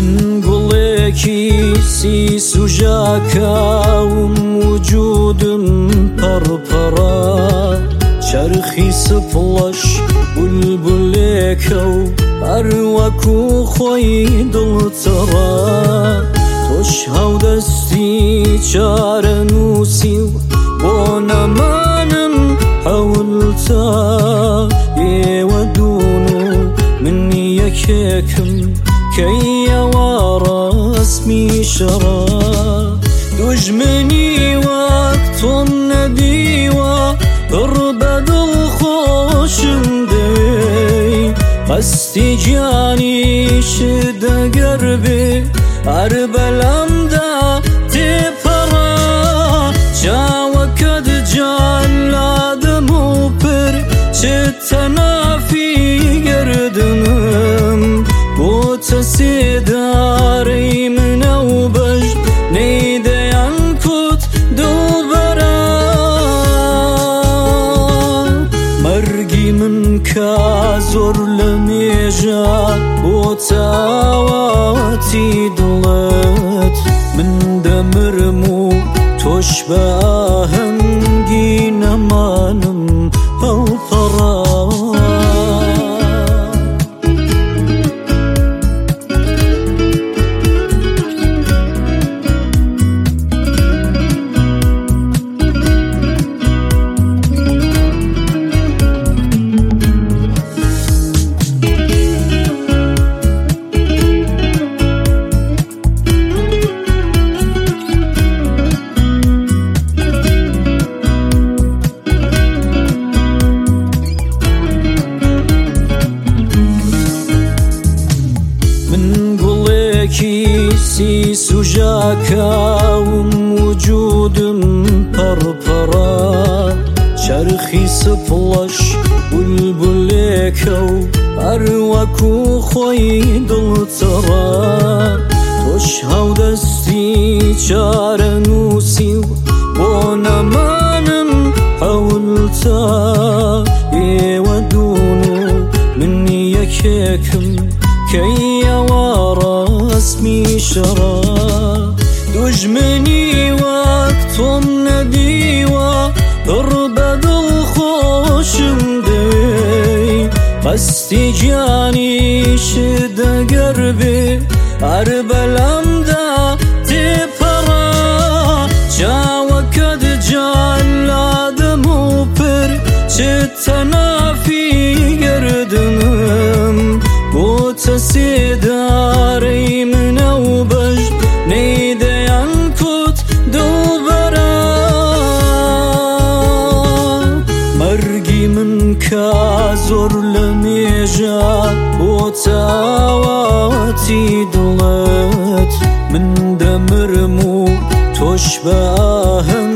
من گوڵێکی سیس و ژاکاوم وجودم پەڕپەڕە چەرخی سپڵەش بولبولێکە و هەر وەکو خۆی دڵتەڕە تۆش هەودەستی چارە نووسی و بۆ نەمانم هەوڵتە ئێوە دوون و من یەکێکم کەیەوە ڕاسمی شەڕە دوژمنی وەک تۆم نەدیوە پڕ بە دڵخۆشم دەی قەستی گیانیشت دەگەر بێ هەر بەلەمدا تێپەڕە چاوەکەت جەلادم و پر چتە نافی گەردنم بۆتە سێدارەی منە و بەش نەیدەیان کوت دڵبەرە مەرگی من کە زۆر لە مێژە بۆ تاواتی دڵت من دەمرم و تۆش بە ئاهەنگی نەمانم هەڵپەڕە سیس و ژاکاوم وجودم پەڕپەڕە چەرخی سپڵەش بولبولێکە و هەر وەکو خۆی دڵتەڕە تۆش هەودەستی چارە نووسی و بۆ نەمانم هەوڵتە ئێوە دوون و من یەکێکم کەیەوە ڕاسمی شەڕە دوژمنی وەک تۆم نەدیوە پڕ بە دڵخۆشم دەی قەستی گیانیشت دەگەر بێ هەر بەلەمدا تێپەڕە چاوەکەت جەلادم و پر چتە نافی گەردنم بۆتە سێدارەی منە و بەش نەیدەیان کوت دڵبەرە مەرگی من کە زۆر لە مێژە بۆ تاواتی دڵت من دەمرم و تۆش بە ئاهەنگ